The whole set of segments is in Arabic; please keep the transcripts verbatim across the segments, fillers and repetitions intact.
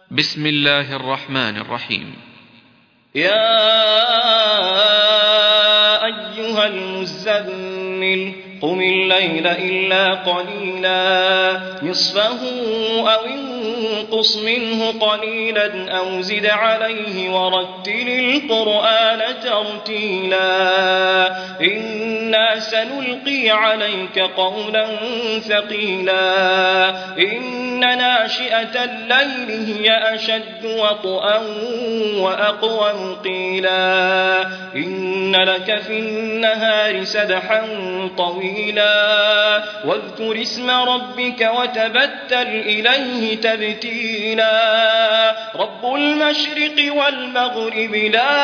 بسم الله الرحمن الرحيم. يا أيها المزمل قم الليل إلا قليلا نصفه أو انقص منه قليلا أو زد عليه ورتل القرآن ترتيلا إنا سنلقي عليك قولا ثقيلا إن ناشئة الليل هي أشد وطئا وأقوم قيلا إن لك في النهار سبحا طويلا واذكر اسم ربك وتبتل إليه تبتيلا رب المشرق والمغرب لا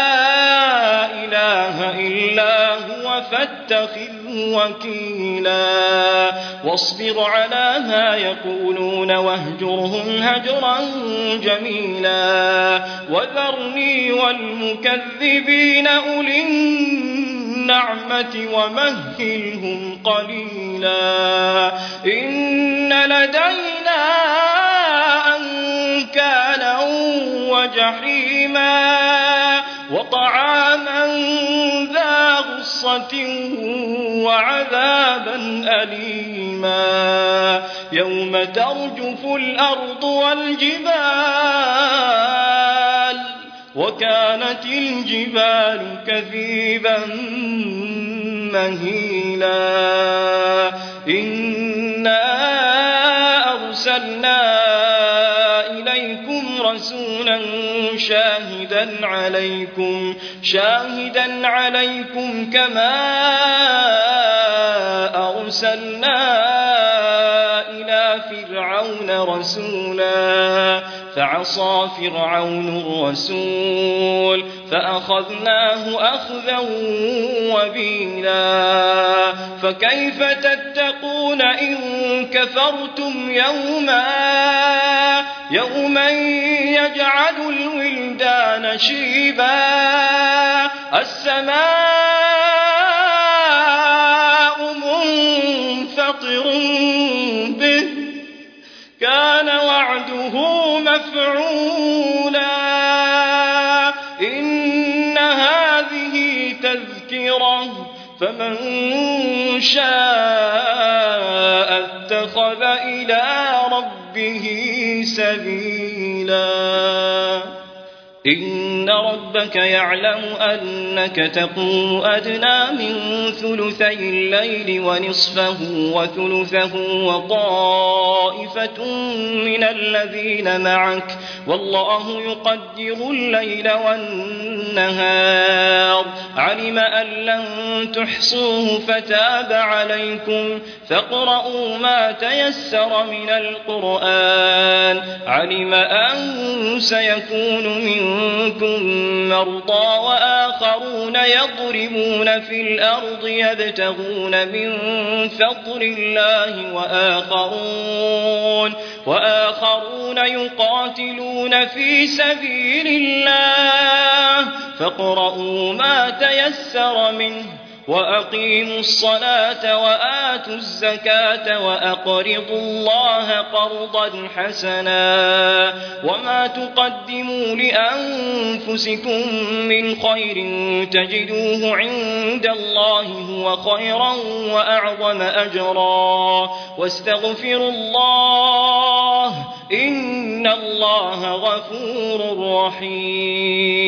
إله إلا هو فاتخذه وكيلا واصبر على ما يقولون واهجرهم هجرا جميلا وذرني والمكذبين أولي النعمة ومهلهم قليلا إن لدينا أنكالا وجحيما وطعاما ذا غصة وعذابا أليما يوم ترجف الأرض والجبال وكانت الجبال كثيبا مهيلا إنا أرسلنا إليكم رسولا شاهدا عليكم شاهدا عليكم كما أرسلنا إلى فرعون رسولا فعصى فرعون الرسول فأخذناه أخذا وبيلا فكيف تتقون إن كفرتم يوما يوما يجعل الولدان شيبا السماء منفطر به كان وعده مفعولا إن هذه تذكرة فمن شاء اتخذ إلى ربه سبيلا إن ربك يعلم أنك تقوم أدنى من ثلثي الليل ونصفه وثلثه وطائفة من الذين معك والله يقدر الليل والنهار علم أن لن تحصوه فتاب عليكم فاقرؤوا ما تيسر من القرآن علم أن سيكون منكم مرضى وآخرون يضربون في الأرض يبتغون من فضل الله وآخرون, وآخرون يقاتلون في سبيل الله فاقرؤوا ما تيسر منه وأقيموا الصلاة وآتوا الزكاة وأقرضوا الله قرضا حسنا وما تقدموا لأنفسكم من خير تجدوه عند الله هو خيرا وأعظم أجرا واستغفروا الله إن الله غفور رحيم.